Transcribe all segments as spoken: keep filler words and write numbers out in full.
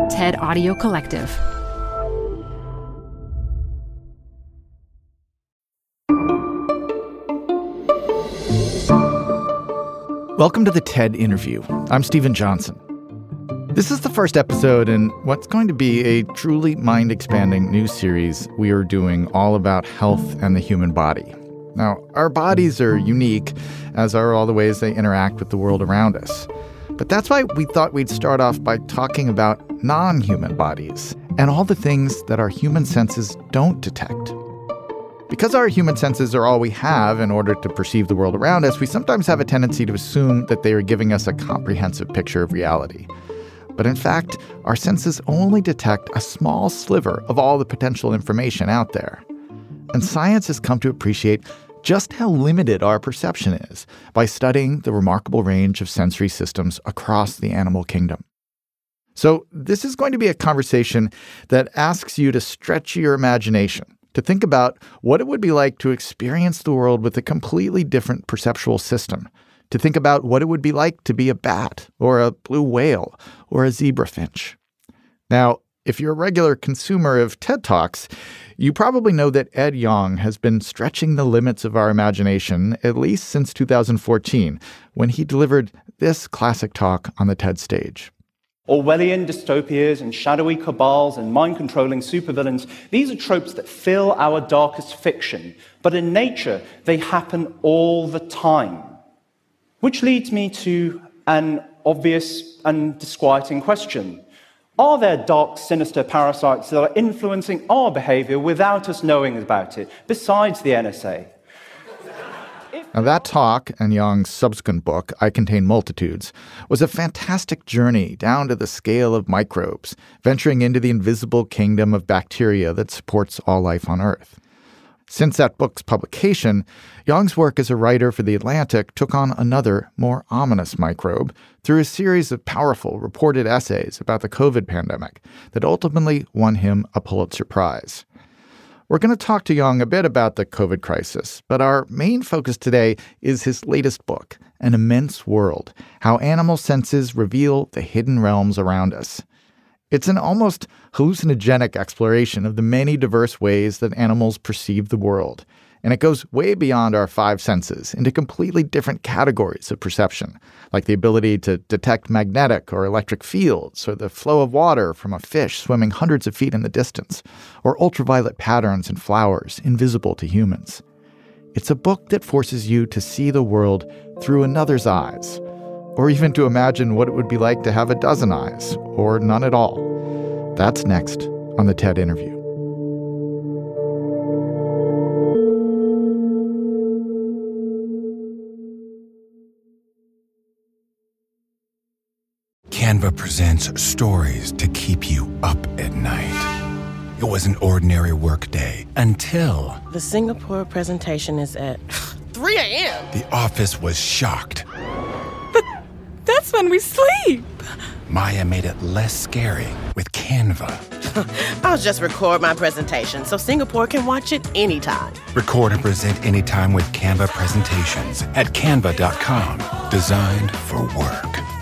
TED Audio Collective. Welcome to the TED Interview. I'm Stephen Johnson. This is the first episode in what's going to be a truly mind-expanding new series we are doing all about health and the human body. Now, our bodies are unique, as are all the ways they interact with the world around us. But that's why we thought we'd start off by talking about non-human bodies and all the things that our human senses don't detect. Because our human senses are all we have in order to perceive the world around us, we sometimes have a tendency to assume that they are giving us a comprehensive picture of reality. But in fact, our senses only detect a small sliver of all the potential information out there. And science has come to appreciate just how limited our perception is by studying the remarkable range of sensory systems across the animal kingdom. So this is going to be a conversation that asks you to stretch your imagination, to think about what it would be like to experience the world with a completely different perceptual system, to think about what it would be like to be a bat or a blue whale or a zebra finch. Now, if you're a regular consumer of TED Talks, you probably know that Ed Yong has been stretching the limits of our imagination at least since two thousand fourteen, when he delivered this classic talk on the TED stage. Orwellian dystopias and shadowy cabals and mind-controlling supervillains, these are tropes that fill our darkest fiction. But in nature, they happen all the time. Which leads me to an obvious and disquieting question. Are there dark, sinister parasites that are influencing our behavior without us knowing about it, besides the N S A? Now, that talk and Yong's subsequent book, I Contain Multitudes, was a fantastic journey down to the scale of microbes, venturing into the invisible kingdom of bacteria that supports all life on Earth. Since that book's publication, Yong's work as a writer for The Atlantic took on another, more ominous microbe through a series of powerful reported essays about the COVID pandemic that ultimately won him a Pulitzer Prize. We're going to talk to Yong a bit about the COVID crisis, but our main focus today is his latest book, An Immense World: How Animal Senses Reveal the Hidden Realms Around Us. It's an almost hallucinogenic exploration of the many diverse ways that animals perceive the world, and it goes way beyond our five senses into completely different categories of perception, like the ability to detect magnetic or electric fields, or the flow of water from a fish swimming hundreds of feet in the distance, or ultraviolet patterns in flowers invisible to humans. It's a book that forces you to see the world through another's eyes, or even to imagine what it would be like to have a dozen eyes, or none at all. That's next on the TED Interview. Canva presents stories to keep you up at night. It was an ordinary workday until... The Singapore presentation is at three a.m. The office was shocked. But that's when we sleep. Maya made it less scary with Canva. I'll just record my presentation so Singapore can watch it anytime. Record and present anytime with Canva presentations at canva dot com. Designed for work.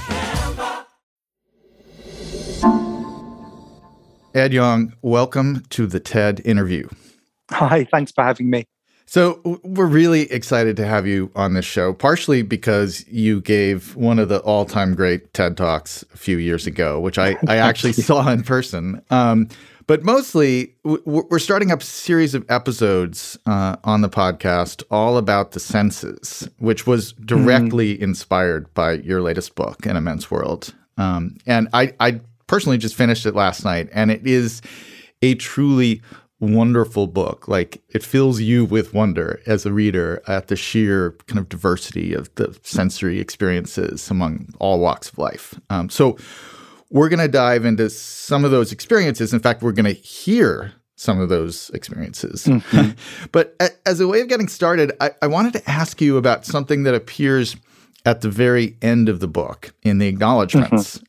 Ed Yong, welcome to the TED Interview. Hi, thanks for having me. So we're really excited to have you on this show, partially because you gave one of the all-time great TED Talks a few years ago, which I, I actually saw in person. Um, but mostly, we're starting up a series of episodes uh, on the podcast all about the senses, which was directly mm. inspired by your latest book, An Immense World. Um, and I, I personally just finished it last night, and it is a truly wonderful book. Like, it fills you with wonder as a reader at the sheer kind of diversity of the sensory experiences among all walks of life. Um, so we're going to dive into some of those experiences. In fact, we're going to hear some of those experiences. Mm-hmm. But a, as a way of getting started, I, I wanted to ask you about something that appears at the very end of the book in the acknowledgments.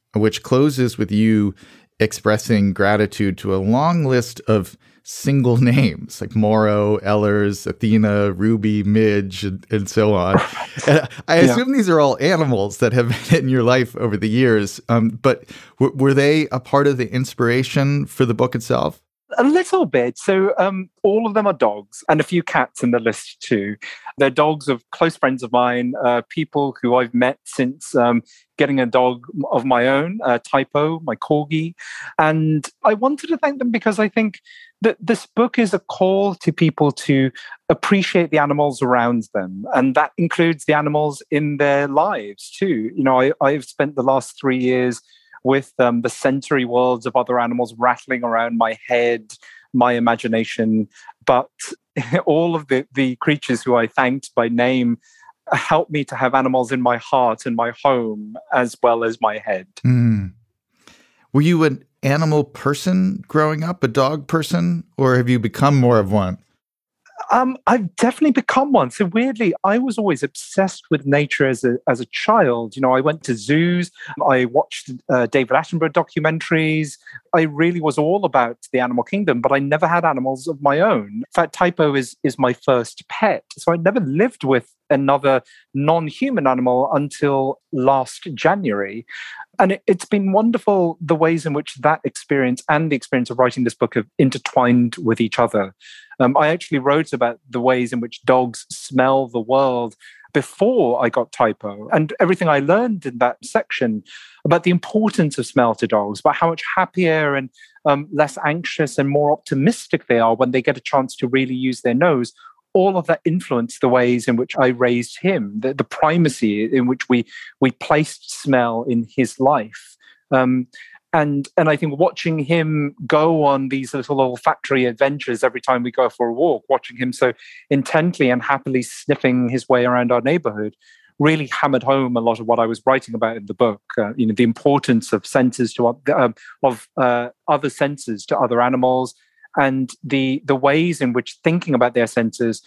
which closes with you expressing gratitude to a long list of single names like Morrow, Ellers, Athena, Ruby, Midge, and, and so on. And I Yeah. assume these are all animals that have been in your life over the years. Um, but w- were they a part of the inspiration for the book itself? A little bit. So um, all of them are dogs, and a few cats in the list too. They're dogs of close friends of mine, uh, people who I've met since um, getting a dog of my own, uh, Typo, my corgi. And I wanted to thank them because I think that this book is a call to people to appreciate the animals around them. And that includes the animals in their lives too. You know, I, I've spent the last three years with um, the sensory worlds of other animals rattling around my head, my imagination. But all of the, the creatures who I thanked by name helped me to have animals in my heart and my home as well as my head. Mm. Were you an animal person growing up, a dog person, or have you become more of one? Um, I've definitely become one. So weirdly, I was always obsessed with nature as a as a child. You know, I went to zoos. I watched uh, David Attenborough documentaries. I really was all about the animal kingdom, but I never had animals of my own. In fact, Typo is is my first pet. So I never lived with another non-human animal until last January. And it, it's been wonderful the ways in which that experience and the experience of writing this book have intertwined with each other. Um, I actually wrote about the ways in which dogs smell the world before I got Typo, and everything I learned in that section about the importance of smell to dogs, about how much happier and um, less anxious and more optimistic they are when they get a chance to really use their nose. All of that influenced the ways in which I raised him, the, the primacy in which we we placed smell in his life. Um, and and I think watching him go on these little olfactory adventures every time we go for a walk, watching him so intently and happily sniffing his way around our neighborhood, really hammered home a lot of what I was writing about in the book. Uh, you know, the importance of senses to uh, of uh, other senses to other animals, and the the ways in which thinking about their senses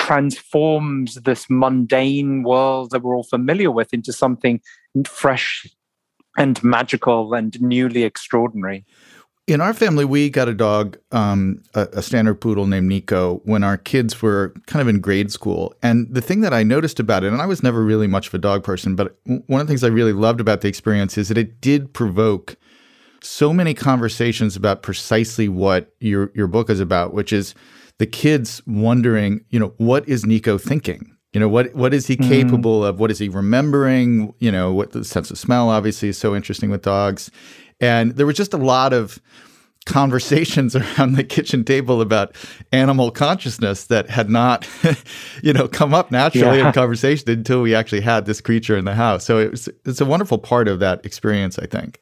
transforms this mundane world that we're all familiar with into something fresh and magical and newly extraordinary. In our family, we got a dog, um, a, a standard poodle named Nico, when our kids were kind of in grade school. And the thing that I noticed about it, and I was never really much of a dog person, but one of the things I really loved about the experience is that it did provoke so many conversations about precisely what your your book is about, which is the kids wondering, you know, what is Nico thinking? You know, what what is he mm. capable of? What is he remembering? You know, what the sense of smell obviously is so interesting with dogs. And there was just a lot of conversations around the kitchen table about animal consciousness that had not, you know, come up naturally yeah. in conversation until we actually had this creature in the house. So it was, it's a wonderful part of that experience, I think.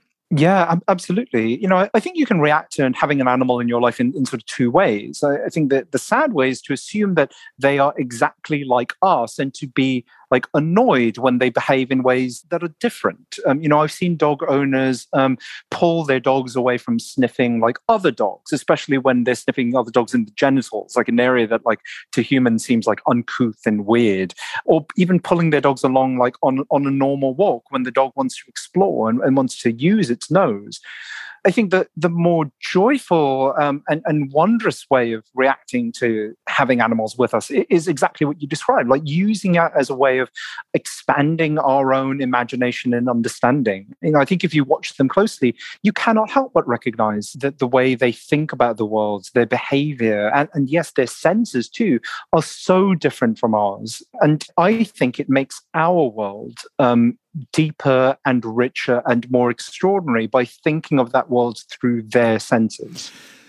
Yeah, absolutely. You know, I, I think you can react to having an animal in your life in, in sort of two ways. I, I think that the sad way is to assume that they are exactly like us and to be like annoyed when they behave in ways that are different. Um, you know, I've seen dog owners um, pull their dogs away from sniffing like other dogs, especially when they're sniffing other dogs in the genitals, like an area that like to humans seems like uncouth and weird, or even pulling their dogs along like on, on a normal walk when the dog wants to explore and, and wants to use its nose. I think that the more joyful um, and, and wondrous way of reacting to having animals with us is exactly what you described, like using it as a way of expanding our own imagination and understanding. You know, I think if you watch them closely, you cannot help but recognize that the way they think about the world, their behavior, and, and yes, their senses too, are so different from ours. And I think it makes our world um, deeper and richer and more extraordinary by thinking of that world through their senses.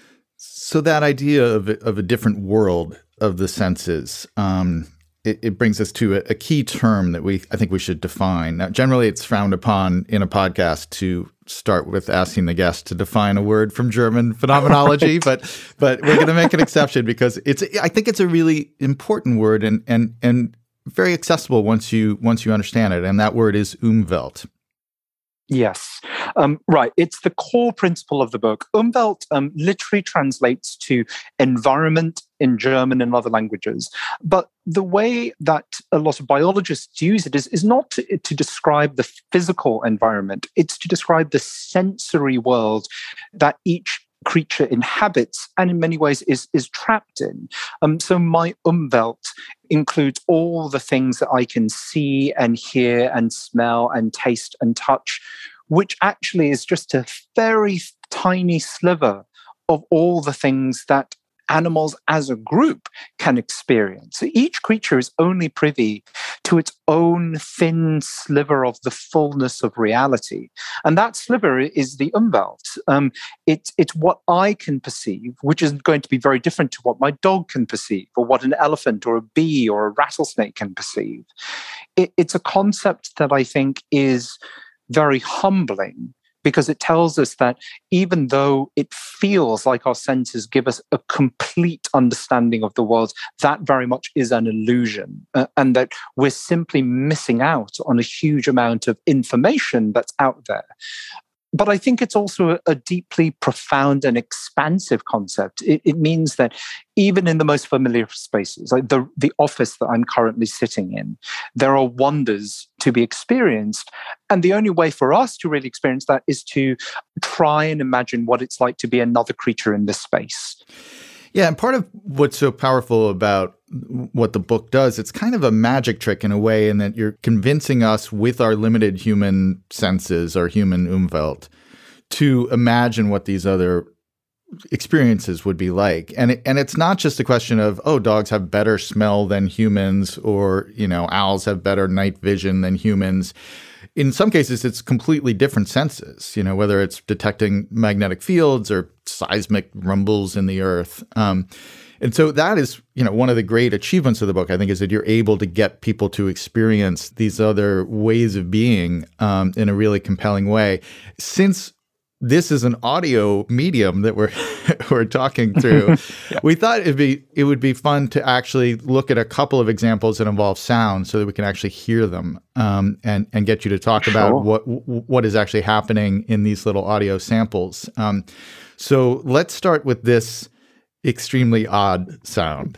So that idea of a, of a different world of the senses, um, it, it brings us to a, a key term that we I think we should define. Now, generally, it's frowned upon in a podcast to start with asking the guest to define a word from German phenomenology, right. but but we're going to make an exception because it's I think it's a really important word and and and very accessible once you once you understand it, and that word is Umwelt. Yes. Um, right. It's the core principle of the book. Umwelt um, literally translates to environment in German and other languages. But the way that a lot of biologists use it is, is not to, to describe the physical environment. It's to describe the sensory world that each creature inhabits and in many ways is, is trapped in. Um, so my Umwelt includes all the things that I can see and hear and smell and taste and touch, which actually is just a very tiny sliver of all the things that animals as a group can experience. So each creature is only privy to its own thin sliver of the fullness of reality. And that sliver is the Umwelt. Um, it, it's what I can perceive, which is going to be very different to what my dog can perceive, or what an elephant or a bee or a rattlesnake can perceive. It, it's a concept that I think is very humbling, because it tells us that even though it feels like our senses give us a complete understanding of the world, that very much is an illusion, uh, and that we're simply missing out on a huge amount of information that's out there. But I think it's also a, a deeply profound and expansive concept. It, it means that even in the most familiar spaces, like the, the office that I'm currently sitting in, there are wonders to be experienced. And the only way for us to really experience that is to try and imagine what it's like to be another creature in this space. Yeah, and part of what's so powerful about what the book does, it's kind of a magic trick in a way, in that you're convincing us with our limited human senses, our human Umwelt, to imagine what these other experiences would be like. And it, and it's not just a question of, oh, dogs have better smell than humans, or, you know, owls have better night vision than humans. In some cases, it's completely different senses, you know, whether it's detecting magnetic fields or seismic rumbles in the earth. Um, and so that is, you know, one of the great achievements of the book, I think, is that you're able to get people to experience these other ways of being um, in a really compelling way. Since this is an audio medium that we're we're talking through, yeah. we thought it'd be it would be fun to actually look at a couple of examples that involve sound, so that we can actually hear them, um, and and get you to talk sure. about what what is actually happening in these little audio samples. Um, so let's start with this extremely odd sound.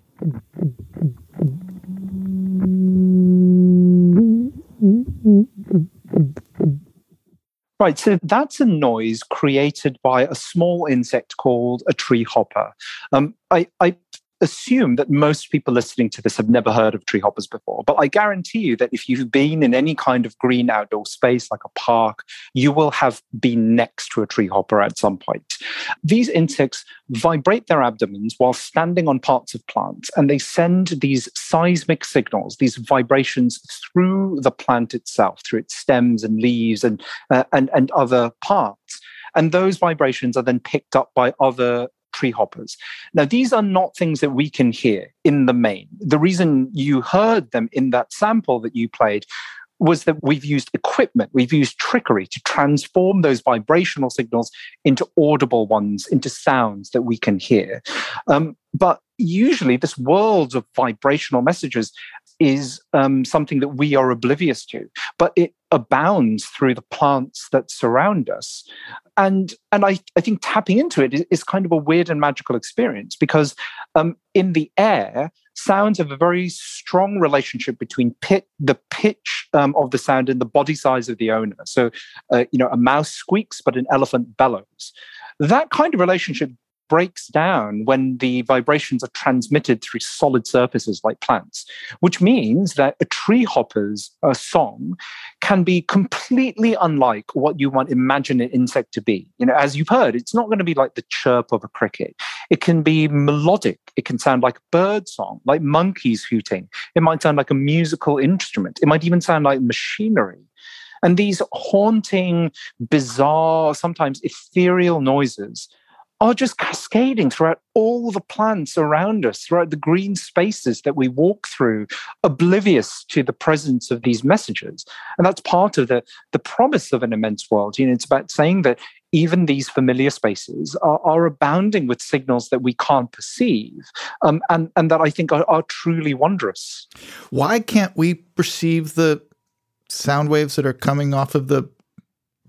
Right, so that's a noise created by a small insect called a tree hopper. Um, I, I assume that most people listening to this have never heard of tree hoppers before, but I guarantee you that if you've been in any kind of green outdoor space like a park, you will have been next to a tree hopper at some point. These insects vibrate their abdomens while standing on parts of plants, and they send these seismic signals, these vibrations, through the plant itself, through its stems and leaves and uh, and, and other parts. And those vibrations are then picked up by other tree hoppers. Now, these are not things that we can hear in the main. The reason you heard them in that sample that you played was that we've used equipment, we've used trickery to transform those vibrational signals into audible ones, into sounds that we can hear. Um, but usually this world of vibrational messages is um, something that we are oblivious to, but it abounds through the plants that surround us. And and I, I think tapping into it is, is kind of a weird and magical experience, because um, in the air, sounds have a very strong relationship between pit, the pitch um, of the sound and the body size of the owner. So, uh, you know, a mouse squeaks, but an elephant bellows. That kind of relationship breaks down when the vibrations are transmitted through solid surfaces like plants, which means that a tree hopper's uh, song can be completely unlike what you might imagine an insect to be. You know, as you've heard, it's not going to be like the chirp of a cricket. It can be melodic. It can sound like a bird song, like monkeys hooting. It might sound like a musical instrument. It might even sound like machinery. And these haunting, bizarre, sometimes ethereal noises are just cascading throughout all the plants around us, throughout the green spaces that we walk through, oblivious to the presence of these messages. And that's part of the, the promise of an immense world. You know, it's about saying that even these familiar spaces are, are abounding with signals that we can't perceive, um, and, and that I think are, are truly wondrous. Why can't we perceive the sound waves that are coming off of the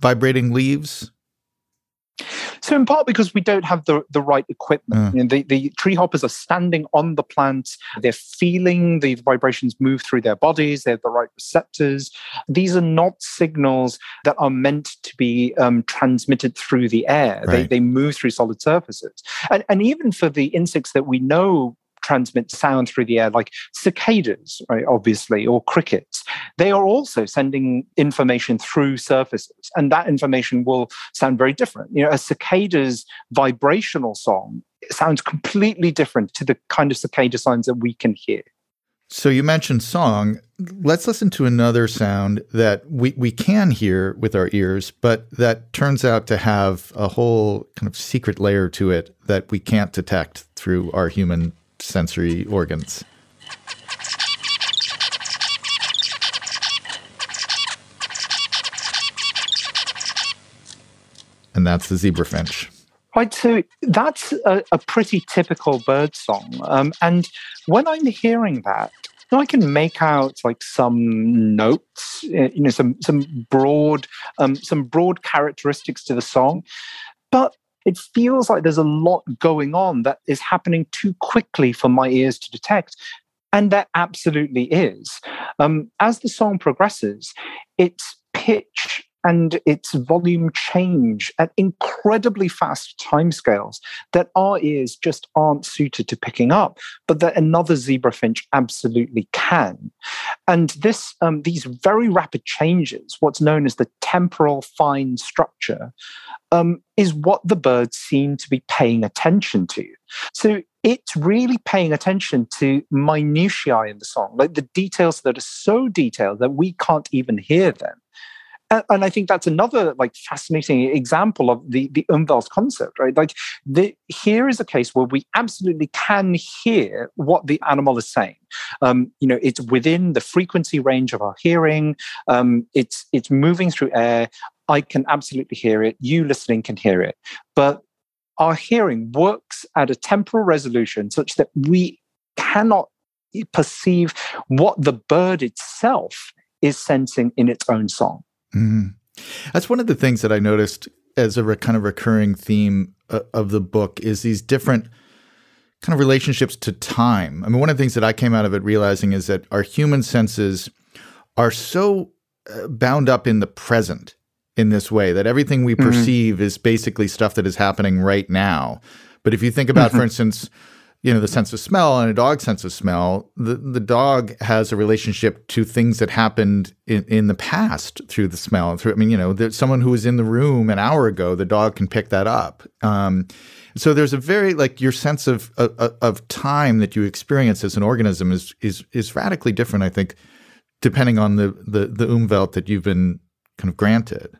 vibrating leaves? So in part because we don't have the, the right equipment. Mm. You know, the, the tree hoppers are standing on the plants. They're feeling the vibrations move through their bodies. They have the right receptors. These are not signals that are meant to be um, transmitted through the air. Right. They, they move through solid surfaces. And, and even for the insects that we know transmit sound through the air, like cicadas, right, obviously, or crickets, they are also sending information through surfaces. And that information will sound very different. You know, a cicada's vibrational song sounds completely different to the kind of cicada sounds that we can hear. So you mentioned song. Let's listen to another sound that we, we can hear with our ears, but that turns out to have a whole kind of secret layer to it that we can't detect through our human sensory organs. And that's the zebrafinch. Right, so that's a, a pretty typical bird song. Um, and when I'm hearing that, I can make out like some notes, you know, some some broad, um, some broad characteristics to the song, but it feels like there's a lot going on that is happening too quickly for my ears to detect. And there absolutely is. Um, as the song progresses, its pitch and its volume change at incredibly fast timescales that our ears just aren't suited to picking up, but that another zebrafinch absolutely can. And this, um, these very rapid changes, what's known as the temporal fine structure, um, is what the birds seem to be paying attention to. So it's really paying attention to minutiae in the song, like the details that are so detailed that we can't even hear them. And I think that's another like fascinating example of the, the Umwelt concept, right? Like the, here is a case where we absolutely can hear what the animal is saying. Um, you know, it's within the frequency range of our hearing. Um, it's it's moving through air. I can absolutely hear it. You listening can hear it. But our hearing works at a temporal resolution such that we cannot perceive what the bird itself is sensing in its own song. Mm-hmm. That's one of the things that I noticed as a re- kind of recurring theme uh, of the book is these different kind of relationships to time. I mean, one of the things that I came out of it realizing is that our human senses are so uh, bound up in the present in this way that everything we mm-hmm. perceive is basically stuff that is happening right now. But if you think about, mm-hmm. for instance, you know, the sense of smell and a dog's sense of smell, the, the dog has a relationship to things that happened in, in the past through the smell. Through, I mean, you know, there's someone who was in the room an hour ago, the dog can pick that up. Um, so there's a very, like, your sense of, of of time that you experience as an organism is is is radically different, I think, depending on the the, the Umwelt that you've been kind of granted.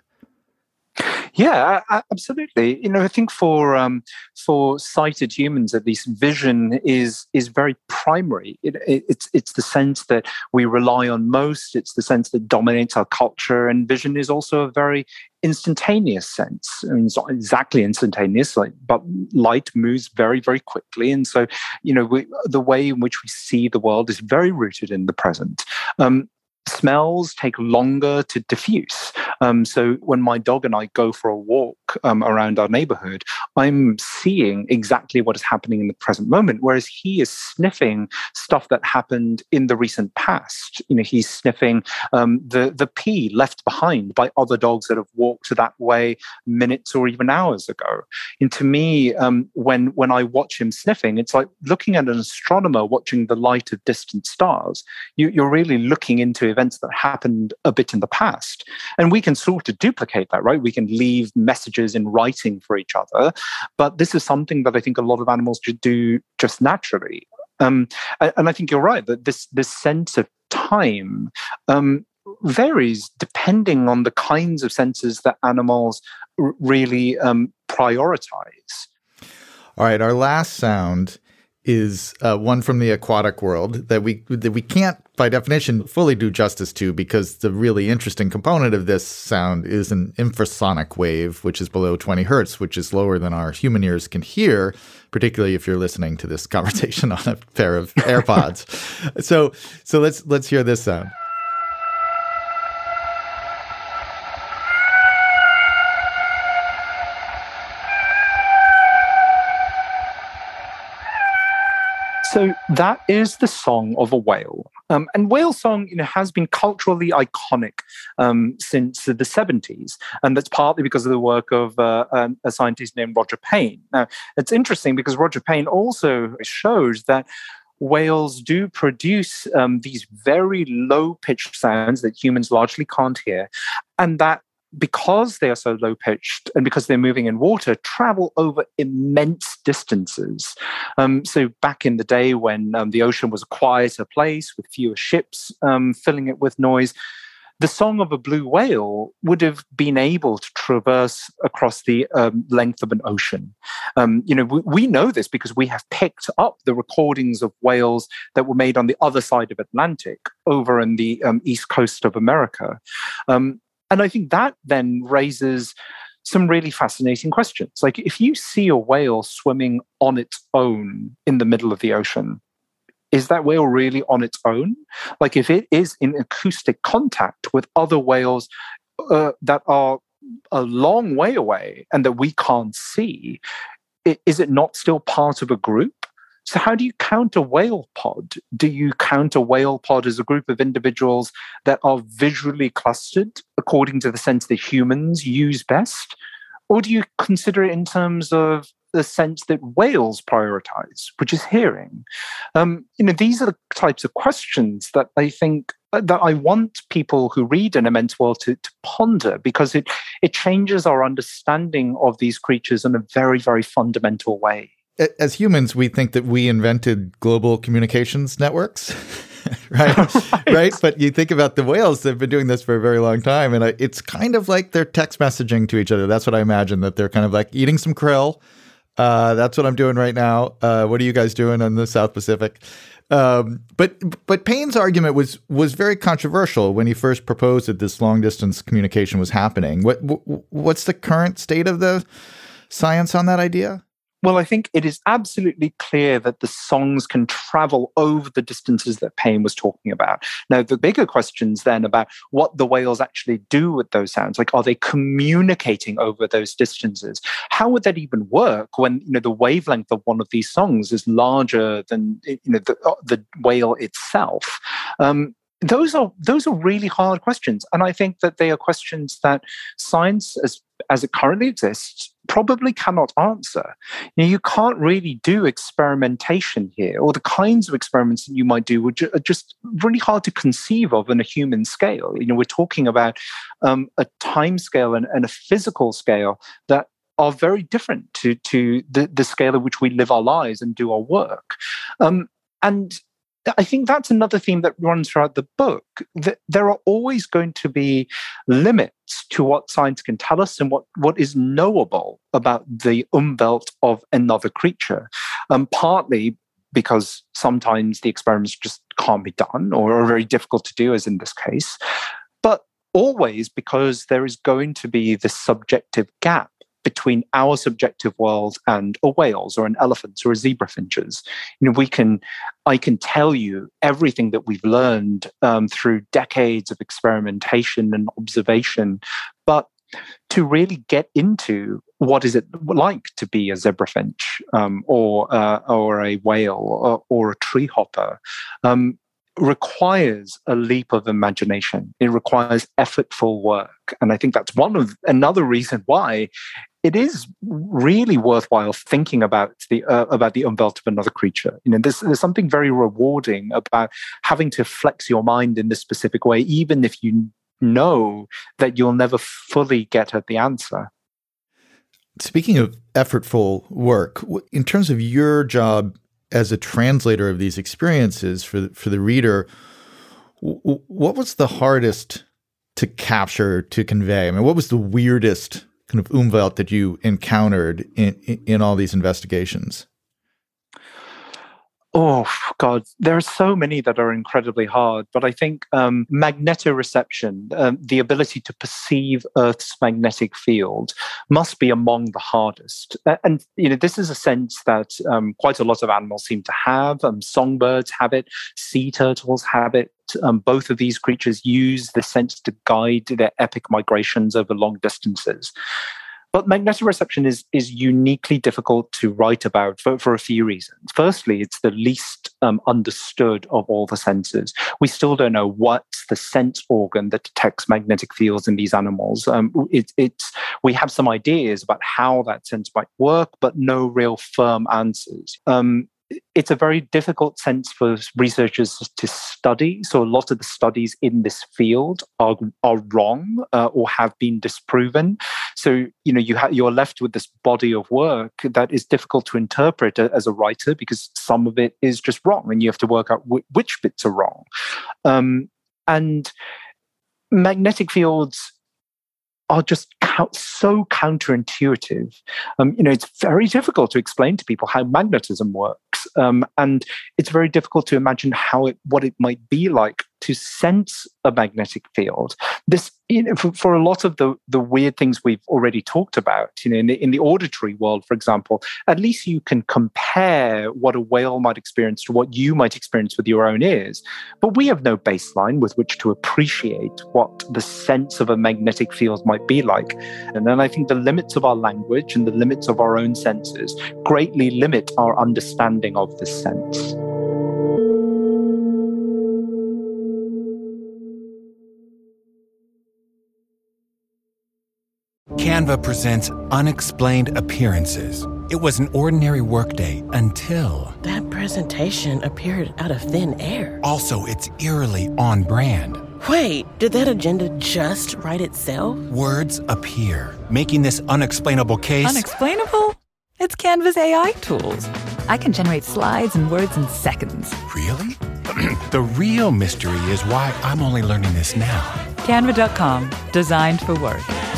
Yeah, absolutely. You know, I think for um, for sighted humans, at least, vision is is very primary. It, it, it's it's the sense that we rely on most. It's the sense that dominates our culture, and vision is also a very instantaneous sense. I mean, it's not exactly instantaneous, like, but light moves very, very quickly, and so you know, we, the way in which we see the world is very rooted in the present. Um, Smells take longer to diffuse. Um, so when my dog and I go for a walk um, around our neighborhood, I'm seeing exactly what is happening in the present moment, whereas he is sniffing stuff that happened in the recent past. You know, he's sniffing um, the, the pee left behind by other dogs that have walked that way minutes or even hours ago. And to me, um, when, when I watch him sniffing, it's like looking at an astronomer watching the light of distant stars. You, you're really looking into events that happened a bit in the past. And we can sort of duplicate that, right? We can leave messages in writing for each other. But this is something that I think a lot of animals do just naturally. Um, and I think you're right, that this, this sense of time um, varies depending on the kinds of senses that animals r- really um, prioritize. All right, our last sound is uh, one from the aquatic world that we that we can't, by definition, fully do justice to, because the really interesting component of this sound is an infrasonic wave, which is below twenty hertz, which is lower than our human ears can hear, particularly if you're listening to this conversation on a pair of AirPods. so so let's let's hear this sound. So that is the song of a whale. Um, and whale song, you know, has been culturally iconic um, since the seventies. And that's partly because of the work of uh, um, a scientist named Roger Payne. Now, it's interesting because Roger Payne also shows that whales do produce um, these very low-pitched sounds that humans largely can't hear, and that because they are so low-pitched and because they're moving in water, travel over immense distances. Um, so back in the day when um, the ocean was a quieter place with fewer ships um, filling it with noise, the song of a blue whale would have been able to traverse across the um, length of an ocean. Um, you know, we, we know this because we have picked up the recordings of whales that were made on the other side of Atlantic, over in the um, east coast of America. Um, and I think that then raises some really fascinating questions. Like, if you see a whale swimming on its own in the middle of the ocean, is that whale really on its own? Like, if it is in acoustic contact with other whales uh, that are a long way away and that we can't see, is it not still part of a group? So how do you count a whale pod? Do you count a whale pod as a group of individuals that are visually clustered according to the sense that humans use best? Or do you consider it in terms of the sense that whales prioritize, which is hearing? Um, you know, these are the types of questions that I think that I want people who read An Immense World to, to ponder, because it it changes our understanding of these creatures in a very, very fundamental way. As humans, we think that we invented global communications networks, right? right? Right? But you think about the whales, they've been doing this for a very long time. And it's kind of like they're text messaging to each other. That's what I imagine, that they're kind of like eating some krill. Uh, that's what I'm doing right now. Uh, what are you guys doing in the South Pacific? Um, but but Payne's argument was was very controversial when he first proposed that this long distance communication was happening. What what's the current state of the science on that idea? Well, I think it is absolutely clear that the songs can travel over the distances that Payne was talking about. Now, the bigger questions then about what the whales actually do with those sounds, like, are they communicating over those distances? How would that even work when, you know, the wavelength of one of these songs is larger than, you know, the, the whale itself? Um, Those are those are really hard questions, and I think that they are questions that science, as as it currently exists, probably cannot answer. You know, you can't really do experimentation here, or the kinds of experiments that you might do which are just really hard to conceive of on a human scale. You know, we're talking about um, a time scale and, and a physical scale that are very different to to the, the scale at which we live our lives and do our work, um, and I think that's another theme that runs throughout the book, that there are always going to be limits to what science can tell us and what, what is knowable about the umwelt of another creature. Um, partly because sometimes the experiments just can't be done or are very difficult to do, as in this case, but always because there is going to be this subjective gap between our subjective world and a whale's or an elephant's or a zebra finch's. You know, we can, I can tell you everything that we've learned um, through decades of experimentation and observation, but to really get into what is it like to be a zebra finch um, or uh, or a whale or, or a tree hopper, um, requires a leap of imagination. It requires effortful work, and I think that's one of another reason why it is really worthwhile thinking about the uh, about the umwelt of another creature. You know, there's, there's something very rewarding about having to flex your mind in this specific way, even if you know that you'll never fully get at the answer. Speaking of effortful work, in terms of your job as a translator of these experiences for the, for the reader, what was the hardest to capture, to convey? I mean, what was the weirdest kind of umwelt that you encountered in, in, in all these investigations? Oh, God, there are so many that are incredibly hard. But I think um, magnetoreception, um, the ability to perceive Earth's magnetic field, must be among the hardest. And, you know, this is a sense that um, quite a lot of animals seem to have. Um, songbirds have it. Sea turtles have it. Um, both of these creatures use the sense to guide their epic migrations over long distances. But magnetoreception is, is uniquely difficult to write about for, for a few reasons. Firstly, it's the least um, understood of all the senses. We still don't know what's the sense organ that detects magnetic fields in these animals. Um, it, it's, we have some ideas about how that sense might work, but no real firm answers. Um, It's a very difficult sense for researchers to study. So a lot of the studies in this field are are wrong uh, or have been disproven. So you know you ha- you're left with this body of work that is difficult to interpret as a writer because some of it is just wrong, and you have to work out w- which bits are wrong. Um, and magnetic fields are just so counterintuitive. Um, you know, it's very difficult to explain to people how magnetism works, um, and it's very difficult to imagine how it, what it might be like to sense a magnetic field. This, you know, for, for a lot of the the weird things we've already talked about, you know, in the, in the auditory world, for example, at least you can compare what a whale might experience to what you might experience with your own ears. But we have no baseline with which to appreciate what the sense of a magnetic field might be like. And then I think the limits of our language and the limits of our own senses greatly limit our understanding of this sense. Canva presents Unexplained Appearances. It was an ordinary workday until... That presentation appeared out of thin air. Also, it's eerily on brand. Wait, did that agenda just write itself? Words appear, making this unexplainable case... Unexplainable? It's Canva's A I tools. I can generate slides and words in seconds. Really? The real mystery is why I'm only learning this now. Canva dot com, designed for work.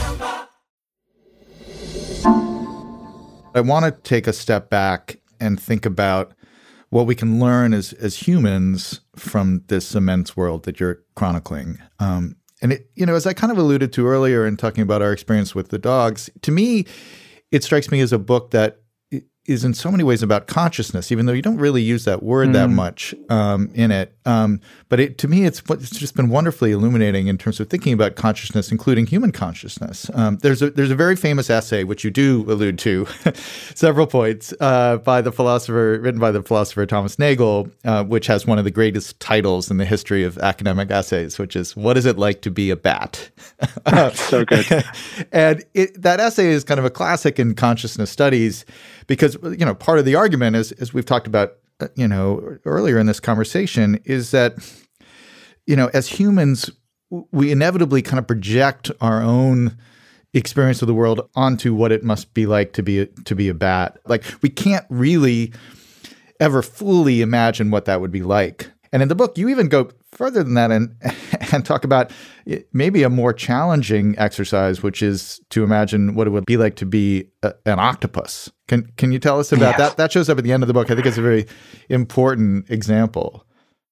I want to take a step back and think about what we can learn as as humans from this immense world that you're chronicling. Um, and it, you know, as I kind of alluded to earlier in talking about our experience with the dogs, to me, it strikes me as a book that is in so many ways about consciousness, even though you don't really use that word mm. that much um, in it. Um, but it, to me, it's it's just been wonderfully illuminating in terms of thinking about consciousness, including human consciousness. Um, there's a there's a very famous essay, which you do allude to, several points, uh, by the philosopher, written by the philosopher Thomas Nagel, uh, which has one of the greatest titles in the history of academic essays, which is "What is it like to be a bat?" So good. And it, that essay is kind of a classic in consciousness studies. Because, you know, part of the argument, is, as we've talked about, you know, earlier in this conversation, is that, you know, as humans, we inevitably kind of project our own experience of the world onto what it must be like to be a, to be a bat. Like, we can't really ever fully imagine what that would be like. And in the book, you even go further than that and and talk about maybe a more challenging exercise, which is to imagine what it would be like to be a, an octopus. Can can you tell us about yeah. that? That shows up at the end of the book. I think it's a very important example.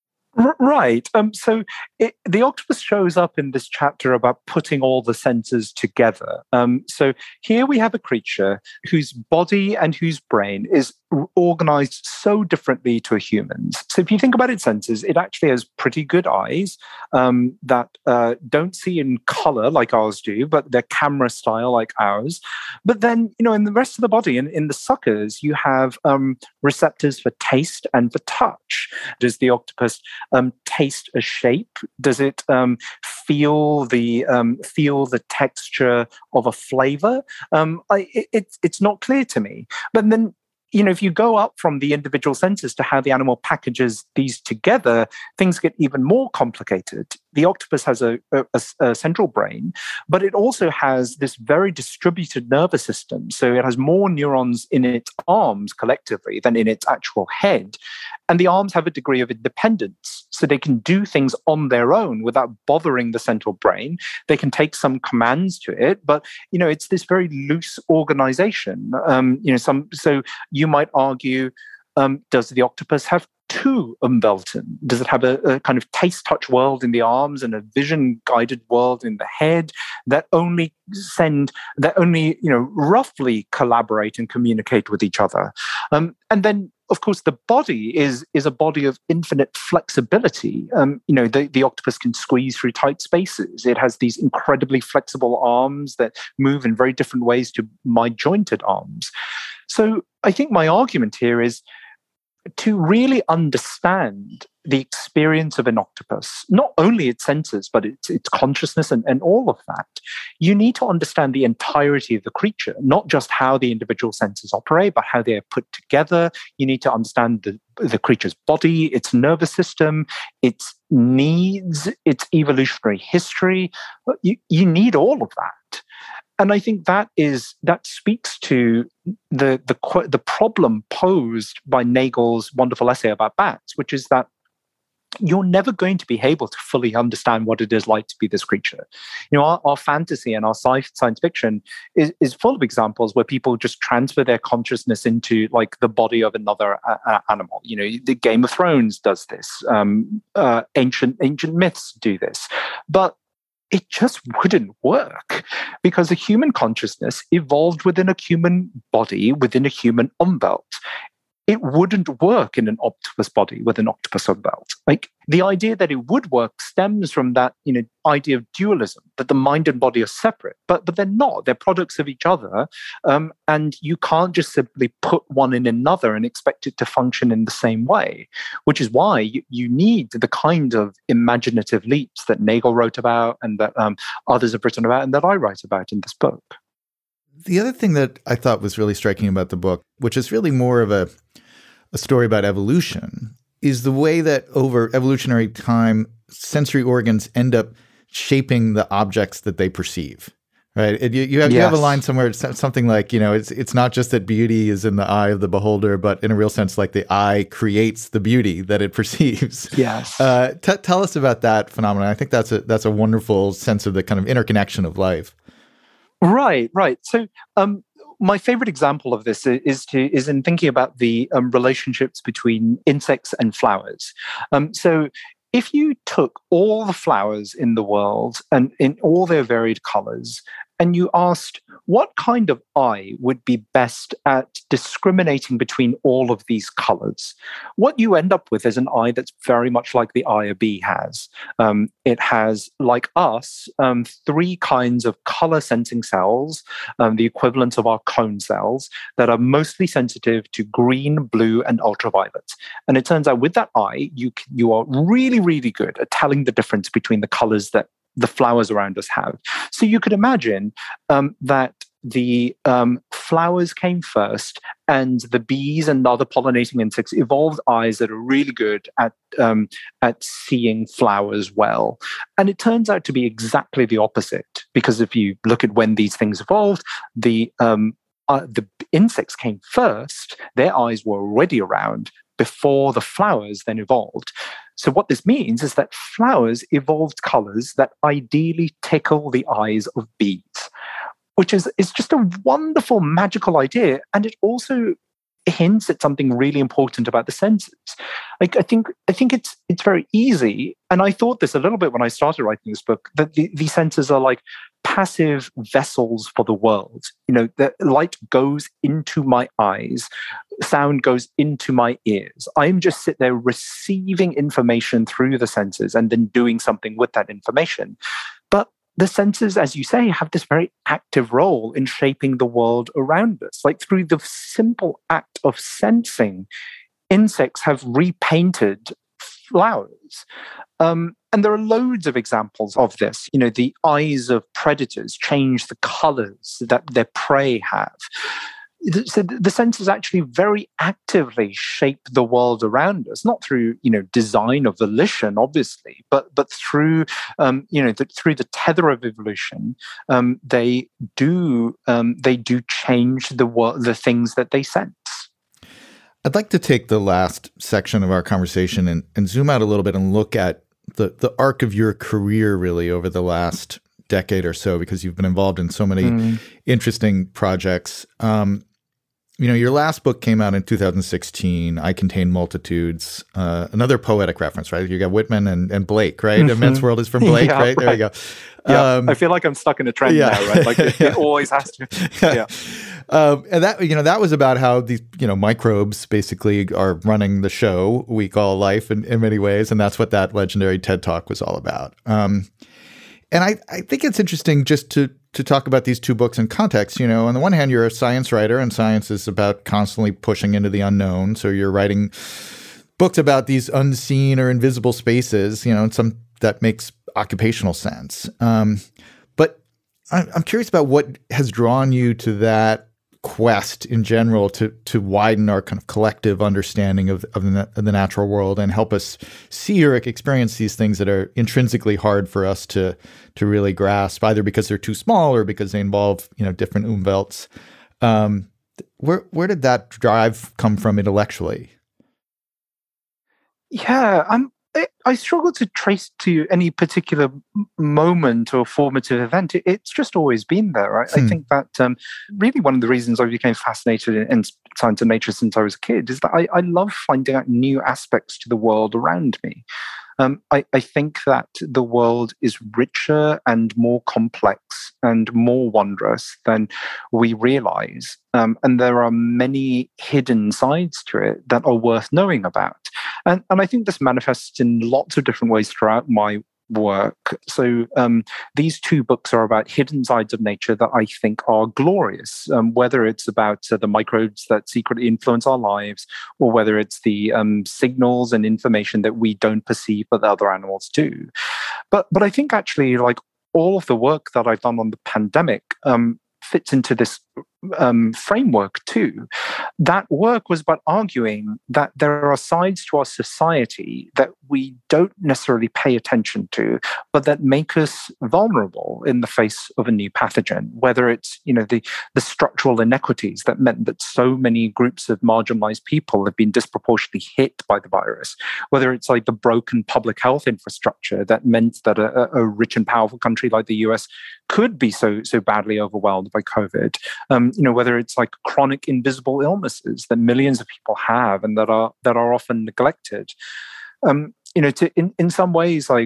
Right. Um, so it, the octopus shows up in this chapter about putting all the senses together. Um, so here we have a creature whose body and whose brain is organized so differently to a human's. So if you think about its senses, it actually has pretty good eyes um, that uh, don't see in color like ours do, but they're camera style like ours. But then, you know, in the rest of the body, in, in the suckers, you have um, receptors for taste and for touch. Does the octopus um, taste a shape? Does it um, feel the um, feel the texture of a flavor? Um, I, it, it's it's not clear to me. But then, you know, if you go up from the individual senses to how the animal packages these together, things get even more complicated. The octopus has a, a, a central brain, but it also has this very distributed nervous system. So it has more neurons in its arms collectively than in its actual head. And the arms have a degree of independence, so they can do things on their own without bothering the central brain. They can take some commands to it, but, you know, it's this very loose organization. Um, you know, some so you might argue, um, does the octopus have too Umwelten? Does it have a, a kind of taste-touch world in the arms and a vision-guided world in the head that only send, that only, you know, roughly collaborate and communicate with each other? Um, and then, of course, the body is is a body of infinite flexibility. Um, you know, the, the octopus can squeeze through tight spaces. It has these incredibly flexible arms that move in very different ways to my jointed arms. So I think my argument here is to really understand the experience of an octopus, not only its senses, but its, its consciousness and, and all of that, you need to understand the entirety of the creature, not just how the individual senses operate, but how they are put together. You need to understand the, the creature's body, its nervous system, its needs, its evolutionary history. You, you need all of that. And I think that is that speaks to the, the the problem posed by Nagel's wonderful essay about bats, which is that you're never going to be able to fully understand what it is like to be this creature. You know, our, our fantasy and our sci- science fiction is, is full of examples where people just transfer their consciousness into like the body of another uh, animal. You know, the Game of Thrones does this. Um, uh, ancient ancient myths do this, but it just wouldn't work because a human consciousness evolved within a human body, within a human umwelt. It wouldn't work in an octopus body with an octopus umwelt. Like the idea that it would work stems from that, you know, idea of dualism, that the mind and body are separate, but but they're not. They're products of each other, um, and you can't just simply put one in another and expect it to function in the same way. Which is why you, you need the kind of imaginative leaps that Nagel wrote about, and that um, others have written about, and that I write about in this book. The other thing that I thought was really striking about the book, which is really more of a, a story about evolution, is the way that over evolutionary time, sensory organs end up shaping the objects that they perceive. Right? And you, you, have, yes. you have a line somewhere, it's something like, you know, it's it's not just that beauty is in the eye of the beholder, but in a real sense, like the eye creates the beauty that it perceives. Yes. Uh, t- tell us about that phenomenon. I think that's a that's a wonderful sense of the kind of interconnection of life. Right, right. So um, my favorite example of this is to is in thinking about the um, relationships between insects and flowers. Um, so if you took all the flowers in the world and in all their varied colors, and you asked what kind of eye would be best at discriminating between all of these colors, what you end up with is an eye that's very much like the eye a bee has. Um, it has, like us, um, three kinds of color sensing cells, um, the equivalent of our cone cells, that are mostly sensitive to green, blue, and ultraviolet. And it turns out with that eye, you you are really, really good at telling the difference between the colors that the flowers around us have. So you could imagine um, that the um, flowers came first, and the bees and other pollinating insects evolved eyes that are really good at um, at seeing flowers well. And it turns out to be exactly the opposite, because if you look at when these things evolved, the um, uh, the insects came first. Their eyes were already around before the flowers then evolved. So what this means is that flowers evolved colors that ideally tickle the eyes of bees, which is, is just a wonderful, magical idea. And it also hints at something really important about the senses. Like, I think I think it's it's very easy, and I thought this a little bit when I started writing this book, that the, the senses are like passive vessels for the world. You know, the light goes into my eyes, sound goes into my ears. I'm just sit there receiving information through the senses and then doing something with that information. But the senses, as you say, have this very active role in shaping the world around us. Like through the simple act of sensing, insects have repainted flowers. Um, and there are loads of examples of this. You know, the eyes of predators change the colors that their prey have. So the senses actually very actively shape the world around us, not through, you know, design or volition, obviously, but but through um, you know the, through the tether of evolution. Um, they do um, they do change the world, the things that they sense. I'd like to take the last section of our conversation and, and zoom out a little bit and look at the the arc of your career really over the last decade or so, because you've been involved in so many mm. interesting projects. Um, you know, your last book came out in two thousand sixteen, I Contain Multitudes, uh, another poetic reference, right? You got Whitman and, and Blake, right? Mm-hmm. Immense World is from Blake, yeah, right? There right. you go. Yeah, um, I feel like I'm stuck in a trend yeah. now, right? Like it, it always has to. Yeah. Um, and that, you know, that was about how these, you know, microbes basically are running the show we call life in, in many ways. And that's what that legendary TED Talk was all about. Um, and I, I think it's interesting just to to talk about these two books in context. You know, on the one hand, you're a science writer, and science is about constantly pushing into the unknown. So you're writing books about these unseen or invisible spaces, you know, and some that makes occupational sense. Um, but I'm, I'm curious about what has drawn you to that quest in general to to widen our kind of collective understanding of, of, the, of the natural world and help us see or experience these things that are intrinsically hard for us to to really grasp, either because they're too small or because they involve, you know, different umwelts. Um, where where did that drive come from intellectually? Yeah, I'm. I struggle to trace to any particular moment or formative event. It, it's just always been there. Right? Hmm. I think that um, really one of the reasons I became fascinated in, in science and nature since I was a kid is that I, I love finding out new aspects to the world around me. Um, I, I think that the world is richer and more complex and more wondrous than we realize. Um, and there are many hidden sides to it that are worth knowing about. And, and I think this manifests in lots of different ways throughout my work. So um, these two books are about hidden sides of nature that I think are glorious, um, whether it's about uh, the microbes that secretly influence our lives, or whether it's the um, signals and information that we don't perceive but the other animals do. But but I think actually, like, all of the work that I've done on the pandemic um, fits into this um, framework too. That work was about arguing that there are sides to our society that we don't necessarily pay attention to, but that make us vulnerable in the face of a new pathogen. Whether it's, you know, the, the structural inequities that meant that so many groups of marginalized people have been disproportionately hit by the virus, whether it's like the broken public health infrastructure that meant that a, a rich and powerful country like the U S could be so so badly overwhelmed by COVID. Um, you know, whether it's like chronic invisible illnesses that millions of people have and that are that are often neglected. Um, you know, to in, in some ways, like,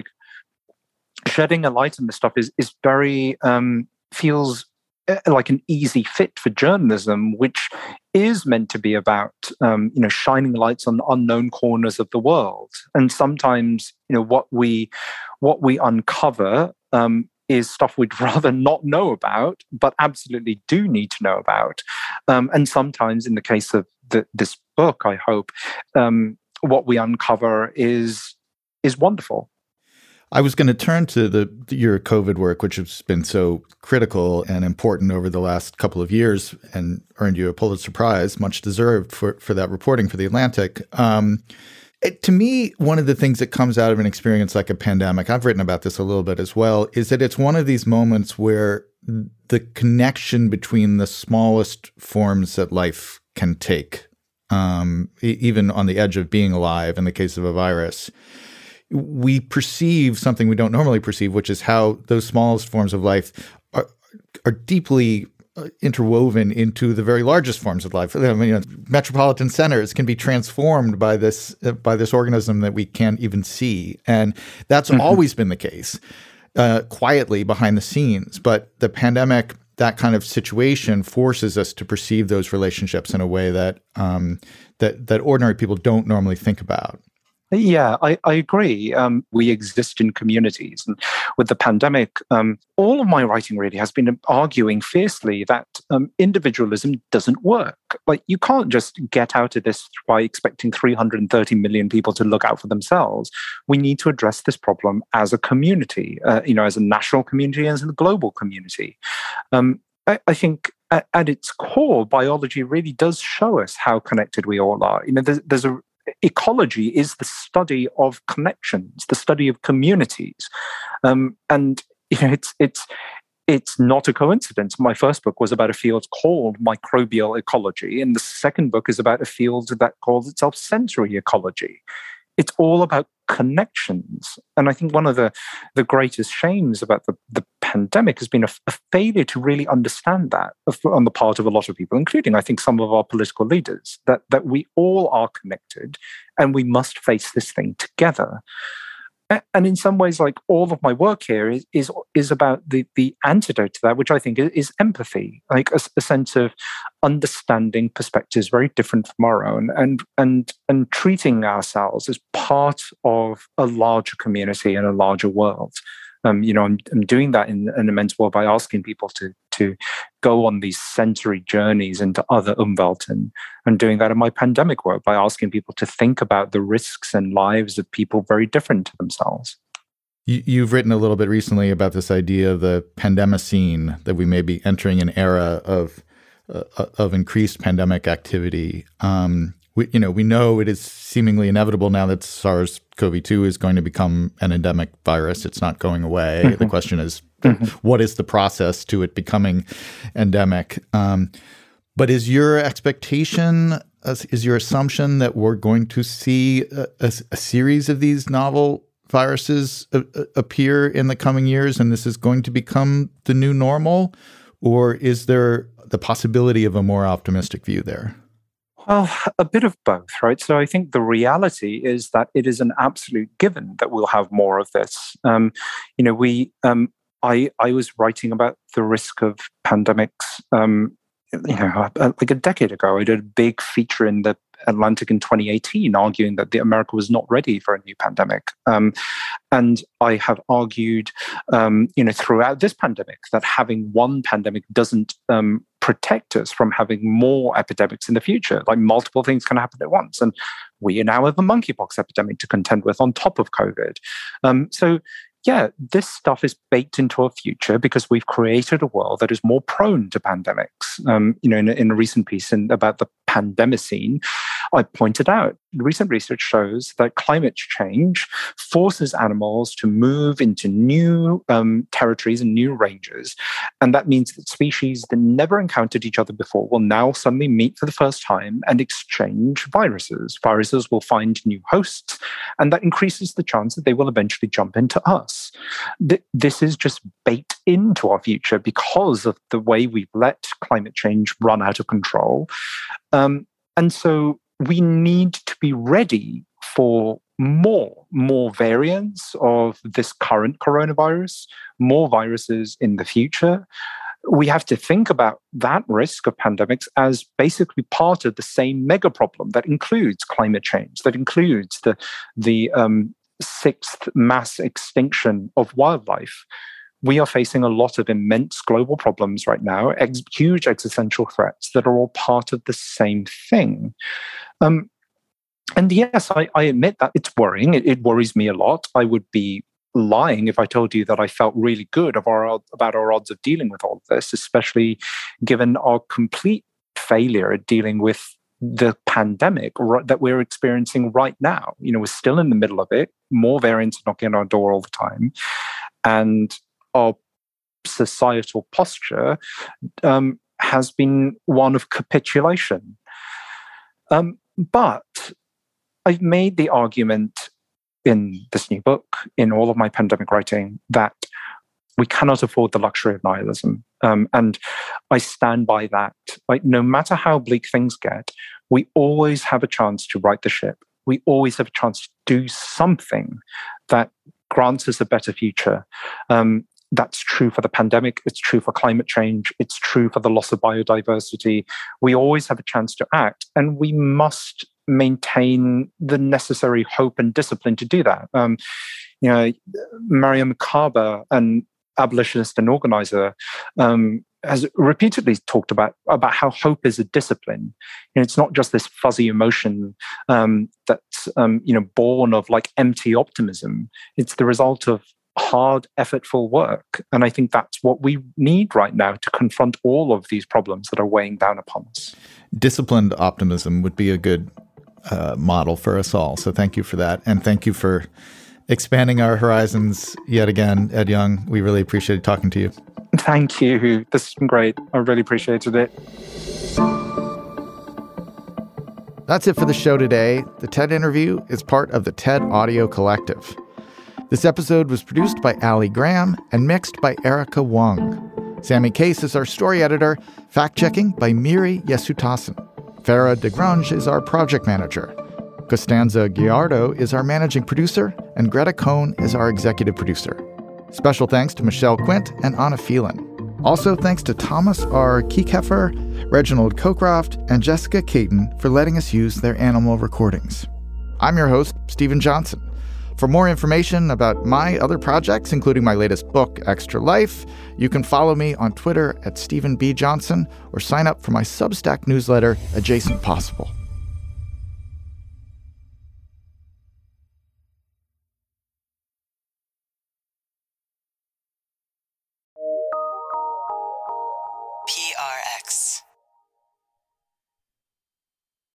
shedding a light on this stuff is is very um, feels like an easy fit for journalism, which is meant to be about um, you know, shining lights on unknown corners of the world. And sometimes, you know, what we what we uncover Um, is stuff we'd rather not know about, but absolutely do need to know about. Um, and sometimes, in the case of the, this book, I hope, um, what we uncover is is wonderful. I was going to turn to the your COVID work, which has been so critical and important over the last couple of years and earned you a Pulitzer Prize, much deserved for, for that reporting for The Atlantic. Um, It, to me, one of the things that comes out of an experience like a pandemic, I've written about this a little bit as well, is that it's one of these moments where the connection between the smallest forms that life can take, um, even on the edge of being alive in the case of a virus, we perceive something we don't normally perceive, which is how those smallest forms of life are, are deeply interwoven into the very largest forms of life. I mean, you know, metropolitan centers can be transformed by this uh, by this organism that we can't even see, and that's mm-hmm. always been the case, uh, quietly behind the scenes. But the pandemic, that kind of situation, forces us to perceive those relationships in a way that um, that that ordinary people don't normally think about. Yeah, I, I agree. Um, we exist in communities. And with the pandemic, um, all of my writing really has been arguing fiercely that um, individualism doesn't work. Like, you can't just get out of this by expecting three hundred thirty million people to look out for themselves. We need to address this problem as a community, uh, you know, as a national community, as a global community. Um, I, I think at, at its core, biology really does show us how connected we all are. You know, there's, there's a ecology is the study of connections, the study of communities, um, and you know it's it's it's not a coincidence. My first book was about a field called microbial ecology, and the second book is about a field that calls itself sensory ecology. It's all about connections. And I think one of the, the greatest shames about the, the pandemic has been a, a failure to really understand that on the part of a lot of people, including, I think, some of our political leaders, that, that we all are connected and we must face this thing together. And in some ways, like all of my work here is is, is about the, the antidote to that, which I think is, is empathy, like a, a sense of understanding perspectives very different from our own, and and and treating ourselves as part of a larger community and a larger world. Um, you know, I'm, I'm doing that in an immense way by asking people to to go on these sensory journeys into other Umwelten, and doing that in my pandemic work by asking people to think about the risks and lives of people very different to themselves. You, you've written a little bit recently about this idea of the pandemocene, that we may be entering an era of uh, of increased pandemic activity. Um, we, you know, we know it is seemingly inevitable now that SARS-C o V two is going to become an endemic virus. It's not going away. Mm-hmm. The question is, mm-hmm. what is the process to it becoming endemic? Um, but is your expectation, is your assumption that we're going to see a, a, a series of these novel viruses a, a, appear in the coming years, and this is going to become the new normal? Or is there the possibility of a more optimistic view there? Well, a bit of both, right? So I think the reality is that it is an absolute given that we'll have more of this. Um, you know, we, um, I, I was writing about the risk of pandemics, um, you know, like a decade ago. I did a big feature in the Atlantic in twenty eighteen, arguing that the America was not ready for a new pandemic. Um, and I have argued, um, you know, throughout this pandemic that having one pandemic doesn't um, protect us from having more epidemics in the future. Like multiple things can happen at once. And we now have a monkeypox epidemic to contend with on top of COVID. Um, so yeah, this stuff is baked into our future because we've created a world that is more prone to pandemics. Um, you know, in, in a recent piece in, about the pandemocene, I pointed out recent research shows that climate change forces animals to move into new um, territories and new ranges. And that means that species that never encountered each other before will now suddenly meet for the first time and exchange viruses. Viruses will find new hosts, and that increases the chance that they will eventually jump into us. Th- this is just baked into our future because of the way we've let climate change run out of control. Um, and so we need to be ready for more, more variants of this current coronavirus, more viruses in the future. We have to think about that risk of pandemics as basically part of the same mega problem that includes climate change, that includes the, the um, sixth mass extinction of wildlife. We are facing a lot of immense global problems right now, ex- huge existential threats that are all part of the same thing. Um, and yes, I, I admit that it's worrying. It, it worries me a lot. I would be lying if I told you that I felt really good of our, about our odds of dealing with all of this, especially given our complete failure at dealing with the pandemic that we're experiencing right now. You know, we're still in the middle of it. More variants knocking on our door all the time. And our societal posture um, has been one of capitulation. Um, but I've made the argument in this new book, in all of my pandemic writing, that we cannot afford the luxury of nihilism. Um, and I stand by that. Like, no matter how bleak things get, we always have a chance to right the ship. We always have a chance to do something that grants us a better future. Um, That's true for the pandemic. It's true for climate change. It's true for the loss of biodiversity. We always have a chance to act, and we must maintain the necessary hope and discipline to do that. Um, you know, Mariam Kaba, an abolitionist and organizer, um, has repeatedly talked about, about how hope is a discipline. You know, it's not just this fuzzy emotion um, that's um, you know born of like empty optimism. It's the result of hard, effortful work. And I think that's what we need right now to confront all of these problems that are weighing down upon us. Disciplined optimism would be a good uh, model for us all. So thank you for that. And thank you for expanding our horizons yet again, Ed Yong. We really appreciated talking to you. Thank you. This has been great. I really appreciated it. that's it for the show today. The TED Interview is part of the TED Audio Collective. This episode was produced by Allie Graham and mixed by Erica Wong. Sammy Case is our story editor, fact-checking by Miri Yesutasan. Farah DeGrange is our project manager. Costanza Giardo is our managing producer, and Greta Cohn is our executive producer. Special thanks to Michelle Quint and Anna Phelan. Also thanks to Thomas R. Kiekeffer, Reginald Cockcroft, and Jessica Caton for letting us use their animal recordings. I'm your host, Stephen Johnson. For more information about my other projects, including my latest book, Extra Life, you can follow me on Twitter at Stephen B. Johnson or sign up for my Substack newsletter, Adjacent Possible. P R X.